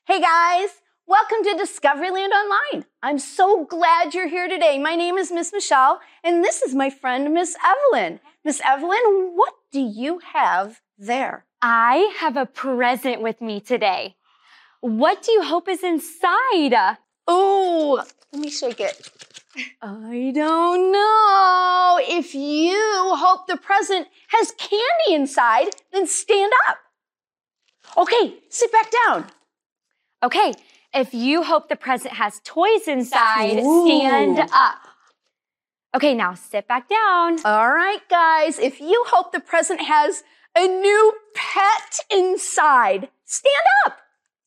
Hey guys, welcome to Discoveryland Online. I'm so glad you're here today. My name is Miss Michelle, and this is my friend, Miss Evelyn. Miss Evelyn, what do you have there? I have a present with me today. What do you hope is inside? Oh, let me shake it. I don't know. If you hope the present has candy inside, then stand up. Okay, sit back down. Okay, if you hope the present has toys inside, Ooh. stand up. Okay, now sit back down. All right, guys, if you hope the present has a new pet inside, stand up.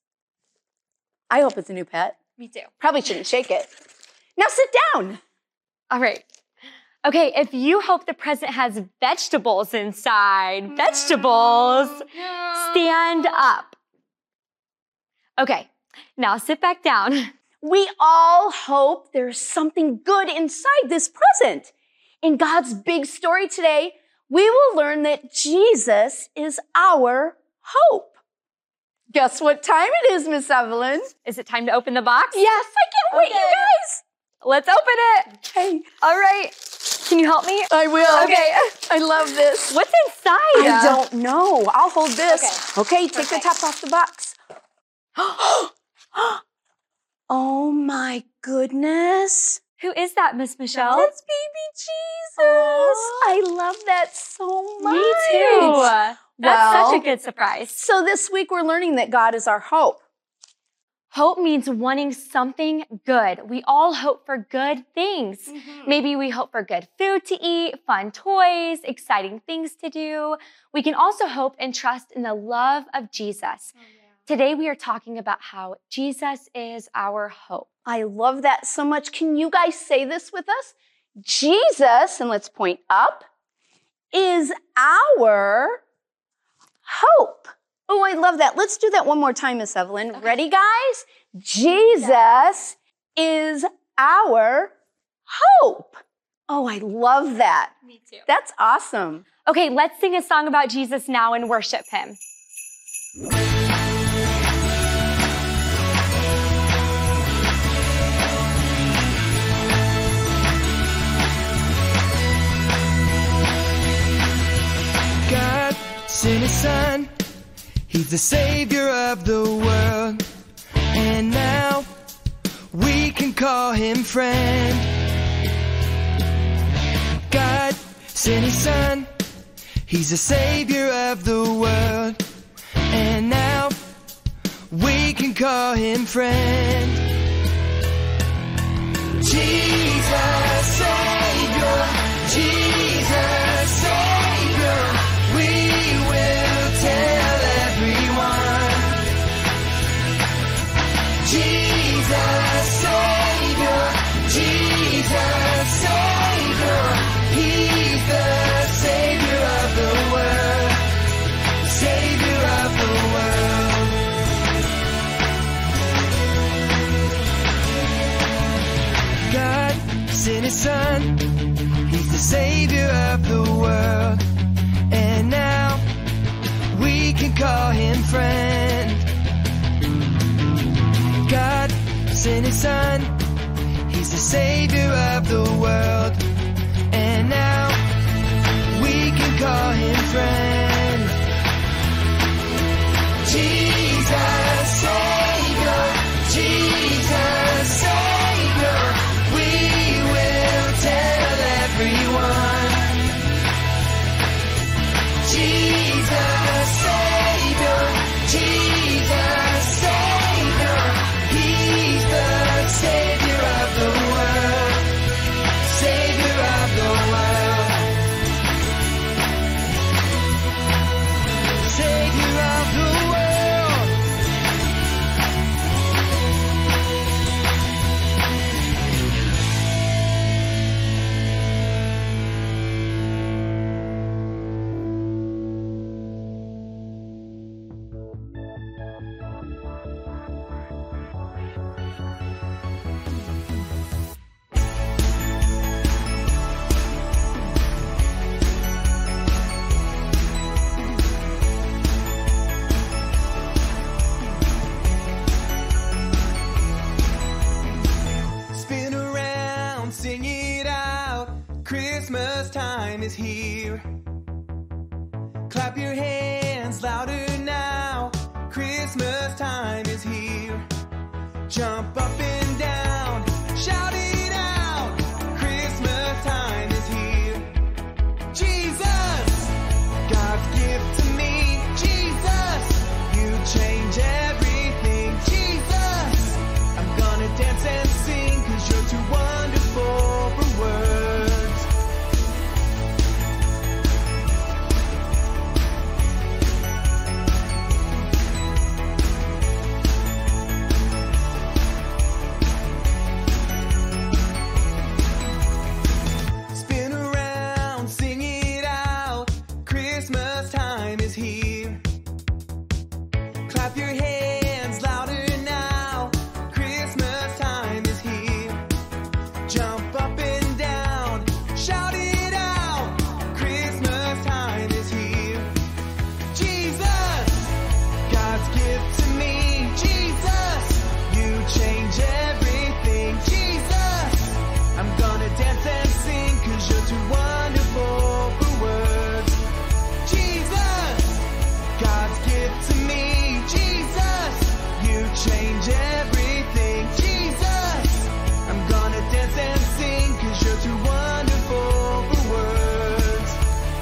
I hope it's a new pet. Me too. Probably shouldn't shake it. Now sit down. All right. Okay, if you hope the present has vegetables inside, stand up. Okay, now sit back down. We all hope there's something good inside this present. In God's big story today, we will learn that Jesus is our hope. Guess what time it is, Miss Evelyn? Is it time to open the box? Yes, I can't wait, you guys. Let's open it. Okay, All right. Can you help me? I will. Okay. I love this. What's inside? I don't know. I'll hold this. Okay, take the Perfect. top off the box. Oh my goodness. Who is that, Miss Michelle? That's baby Jesus. I love that so much. Me too. That's Well, such a good surprise. So this week we're learning that God is our hope. Hope means wanting something good. We all hope for good things. Maybe we hope for good food to eat, fun toys, exciting things to do. We can also hope and trust in the love of Jesus. Today we are talking about how Jesus is our hope. I love that so much. Can you guys say this with us? Jesus, and let's point up, is our hope. Oh, I love that. Let's do that one more time, Miss Evelyn. Okay. Ready, guys? Jesus is our hope. Oh, I love that. Me too. That's awesome. Okay, let's sing a song about Jesus now and worship him. God sent his son, he's the savior of the world, and now we can call him friend. God sent his son, he's the savior of the world, and now we can call him friend. Jesus Savior, Jesus Savior, we will tell everyone. Jesus Savior, Jesus Savior, he's the Savior of the world, Savior of the world. God sent his son, he's the Savior of the world, and now we can call him friend. God sent his son, he's the Savior of the world, and now we can call him friend. Jesus Savior, Jesus Savior, we will tell everyone. Jesus Savior, Jesus Savior, he's the Savior of the world, Savior of the world. is here. Clap your hands louder now. Christmas time is here. Jump up and down, shout it out. Christmas time is here. Jesus, God's gift to me. Jesus, you change everything. Jesus, I'm gonna dance and sing 'cause you're too wonderful for words. Spin around, sing it out. Christmas time is here. Clap your hands louder now. Christmas time is here. Jump up and down, shout it out. Christmas time is here. Jesus, God's gift to me. Jesus, you change everything. Jesus, I'm gonna dance and sing 'cause you're too wonderful for words. Jesus, God's gift to me. Jesus, you change everything. Jesus, I'm gonna dance and sing 'cause you're too wonderful for words.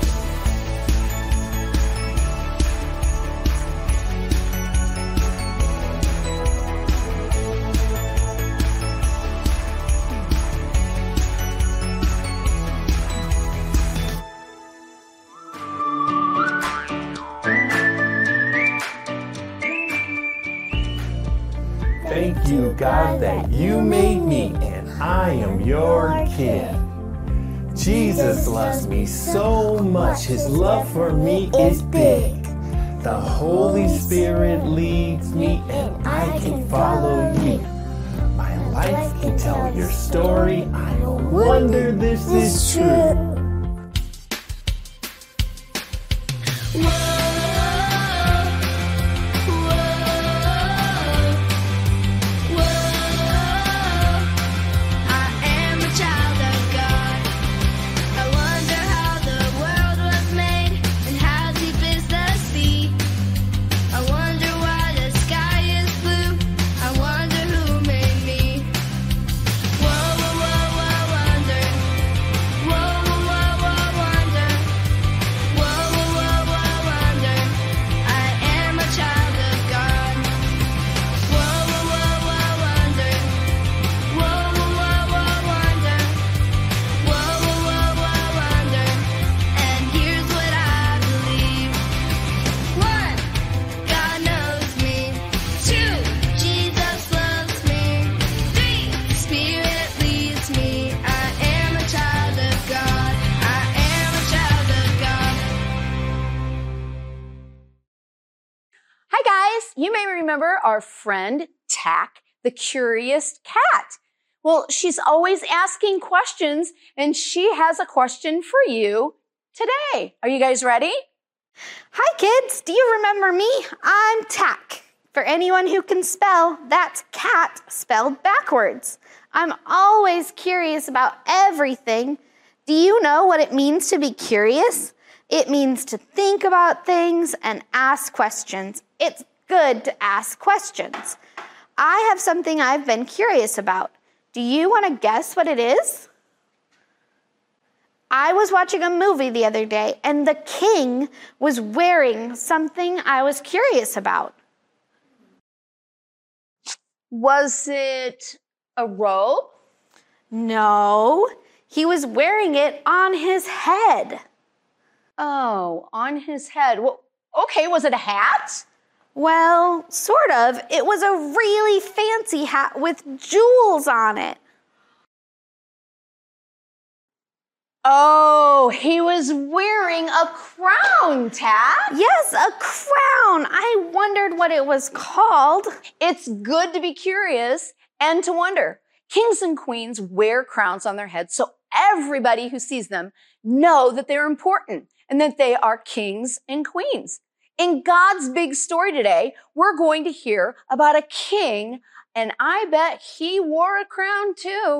Thank you, God, that you made me and I am your kid. Jesus loves me so much. His love for me is big. The Holy Spirit leads me and I can follow you. My life can tell your story. I no wonder this is true. Hi guys, you may remember our friend Tack, the curious cat. Well, she's always asking questions and she has a question for you today. Are you guys ready? Hi kids, do you remember me? I'm Tack. For anyone who can spell, that's cat spelled backwards. I'm always curious about everything. Do you know what it means to be curious? It means to think about things and ask questions. It's good to ask questions. I have something I've been curious about. Do you want to guess what it is? I was watching a movie the other day and the king was wearing something I was curious about. Was it a robe? No, he was wearing it on his head. Oh, on his head. Well, okay, was it a hat? Well, sort of. It was a really fancy hat with jewels on it. Oh, he was wearing a crown, Tack. Yes, a crown. I wondered what it was called. It's good to be curious and to wonder. Kings and queens wear crowns on their heads so everybody who sees them know that they're important and that they are kings and queens. In God's big story today, we're going to hear about a king, and I bet he wore a crown too.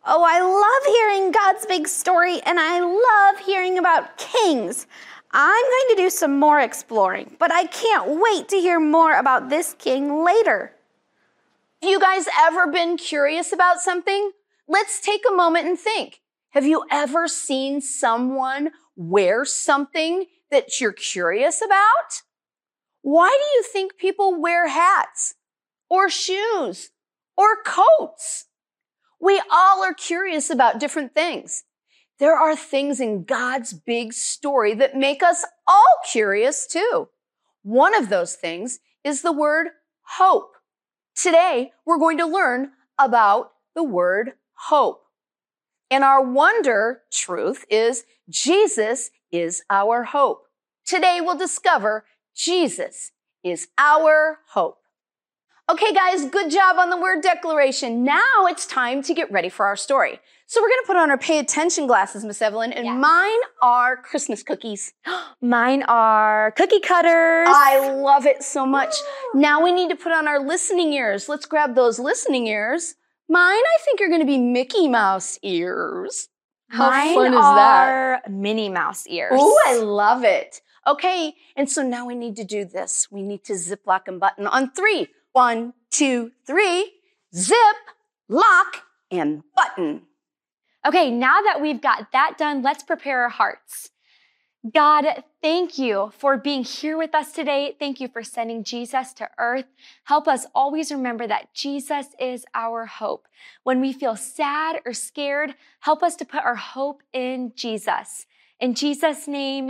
Oh, I love hearing God's big story, and I love hearing about kings. I'm going to do some more exploring, but I can't wait to hear more about this king later. Have you guys ever been curious about something? Let's take a moment and think. Have you ever seen someone wear something that you're curious about? Why do you think people wear hats or shoes or coats? We all are curious about different things. There are things in God's big story that make us all curious too. One of those things is the word hope. Today, we're going to learn about the word hope. And our wonder truth is Jesus is our hope. Today, we'll discover Jesus is our hope. Okay, guys, good job on the word declaration. Now it's time to get ready for our story. So we're going to put on our pay attention glasses, Miss Evelyn, and mine are Christmas cookies. Mine are cookie cutters. I love it so much. Now we need to put on our listening ears. Let's grab those listening ears. Mine, I think, are going to be Mickey Mouse ears. How Mine fun is that? are Minnie Mouse ears. Ooh, I love it. Okay, and so now we need to do this. We need to zip, lock, and button on 3. 1, 2, 3. Zip, lock, and button. Okay, now that we've got that done, let's prepare our hearts. God, thank you for being here with us today. Thank you for sending Jesus to earth. Help us always remember that Jesus is our hope. When we feel sad or scared, help us to put our hope in Jesus. In Jesus' name,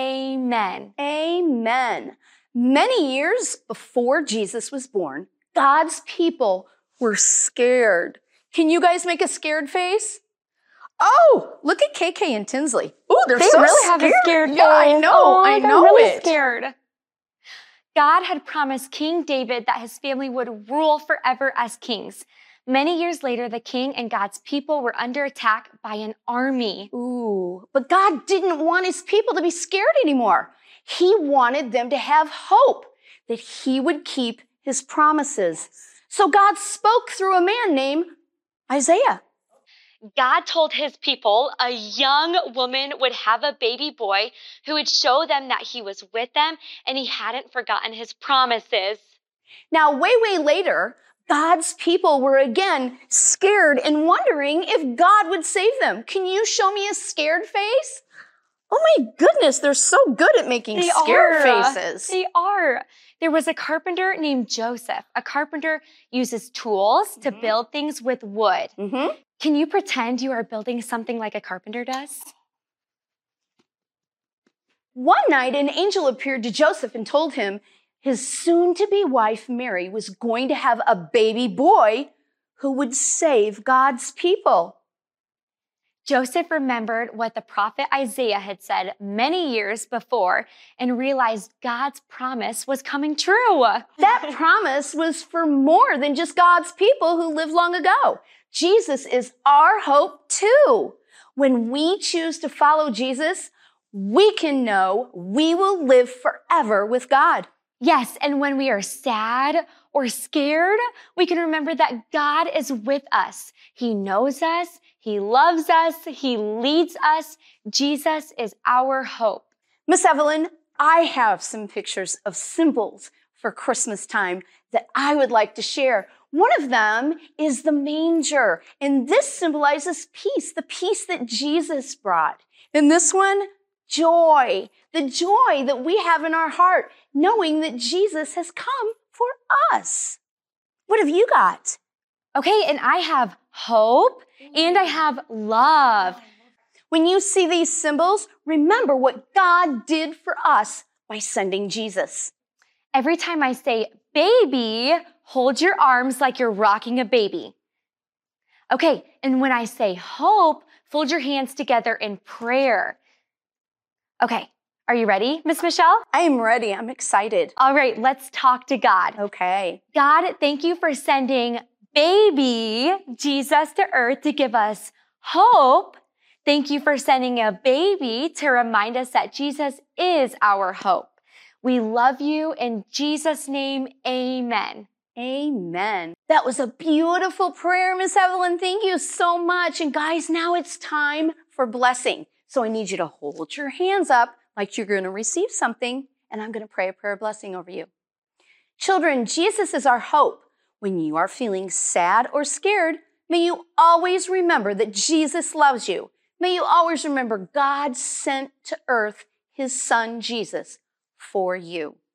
amen. Amen. Many years before Jesus was born, God's people were scared. Can you guys make a scared face? Oh, look at KK and Tinsley. Oh, They really have a scared face. Yeah, I know. Oh, I they're know really it. scared. God had promised King David that his family would rule forever as kings. Many years later, the king and God's people were under attack by an army. Ooh, but God didn't want his people to be scared anymore. He wanted them to have hope that he would keep his promises. So God spoke through a man named Isaiah. God told his people a young woman would have a baby boy who would show them that he was with them and he hadn't forgotten his promises. Now, way later, God's people were again scared and wondering if God would save them. Can you show me a scared face? Oh my goodness, they're so good at making scared faces. They are. There was a carpenter named Joseph. A carpenter uses tools to build things with wood. Mm-hmm. Can you pretend you are building something like a carpenter does? One night, an angel appeared to Joseph and told him his soon-to-be wife, Mary, was going to have a baby boy who would save God's people. Joseph remembered what the prophet Isaiah had said many years before and realized God's promise was coming true. That promise was for more than just God's people who lived long ago. Jesus is our hope too. When we choose to follow Jesus, we can know we will live forever with God. Yes, and when we are sad or scared, we can remember that God is with us. He knows us, He loves us, He leads us. Jesus is our hope. Miss Evelyn, I have some pictures of symbols for Christmas time that I would like to share. One of them is the manger, and this symbolizes peace, the peace that Jesus brought. And this one, joy, the joy that we have in our heart, knowing that Jesus has come for us. What have you got? Okay, and I have hope and I have love. When you see these symbols, remember what God did for us by sending Jesus. Every time I say baby, hold your arms like you're rocking a baby. Okay, and when I say hope, fold your hands together in prayer. Okay, are you ready, Miss Michelle? I am ready. I'm excited. All right, let's talk to God. Okay. God, thank you for sending baby Jesus to earth to give us hope. Thank you for sending a baby to remind us that Jesus is our hope. We love you. In Jesus' name, amen. Amen. That was a beautiful prayer, Miss Evelyn. Thank you so much. And guys, now it's time for blessing. So I need you to hold your hands up like you're going to receive something, and I'm going to pray a prayer of blessing over you. Children, Jesus is our hope. When you are feeling sad or scared, may you always remember that Jesus loves you. May you always remember God sent to earth his son Jesus for you.